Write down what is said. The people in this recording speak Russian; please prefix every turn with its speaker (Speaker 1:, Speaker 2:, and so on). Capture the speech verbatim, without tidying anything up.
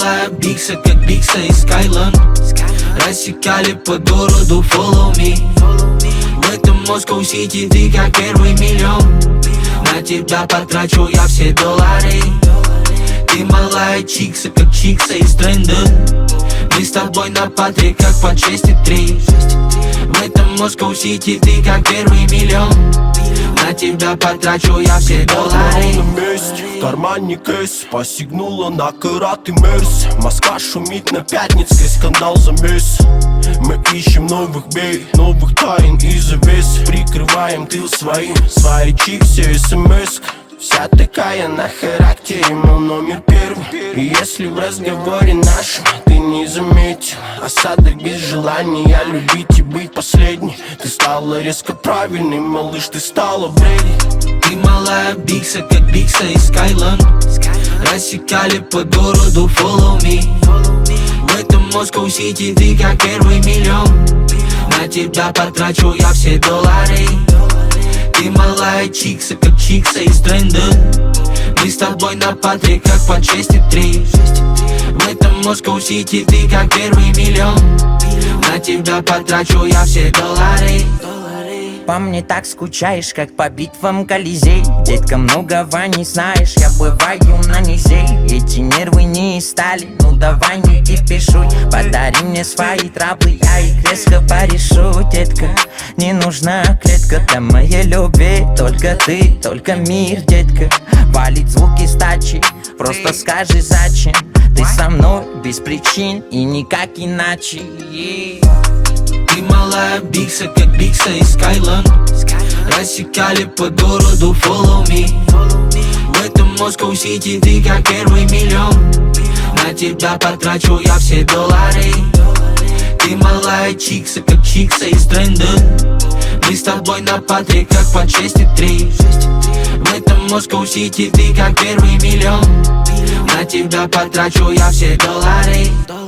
Speaker 1: малая бикса, как бикса из Скайланд. Рассекали по городу, follow me. В этом Москва Сити ты как первый миллион. На тебя потрачу я все доллары. Ты малая чикса, как чикса из тренда. Мы с тобой на патре, как по шесть и три. В этом Москва Сити ты как первый миллион. На тебя потрачу я все доллары.
Speaker 2: На месте, в кармане кэс, посигнула на карат и мерс. Москва шумит на Пятницкой, скандал за месяц. Мы ищем новых бей, новых тайн и завес. Прикрываем тыл своим, свои чиксы, смс. Вся такая на характере, мол, номер первый. И если в разговоре нашем ты не заметил осадок без желания любить и быть последней, ты стала резко правильной, малыш, ты стала бредить.
Speaker 1: Ты малая бикса, как бикса из Скайланд. Рассекали по городу, follow me. В этом Москва Сити ты как первый миллион. На тебя потрачу я все доллары. Ты малая чикса, как чикса из тренда. Мы с тобой на патре, как по шесть и три. В этом Москва Сити ты как первый миллион. На тебя потрачу я все доллары.
Speaker 3: По мне так скучаешь, как по битвам Колизей. Детка, многого не знаешь, я бываю на низе. Эти нервы не из стали, ну давай не кипишуй. Подари мне свои траблы, я их резко порешу. Детка, не нужна клетка для моей любви. Только ты, только мир, детка. Валить звуки с тачи, просто скажи зачем. Ты со мной без причин и никак иначе.
Speaker 1: Ты малая бикса, как бикса из Скайланд. Рассекали по городу, follow me. В этом Москва Сити ты как первый миллион. На тебя потрачу я все доллары. Ты малая чикса, как чикса из тренда. Мы с тобой на патре, как по шесть и три. В этом Москва Сити ты как первый миллион. На тебя потрачу я все доллары.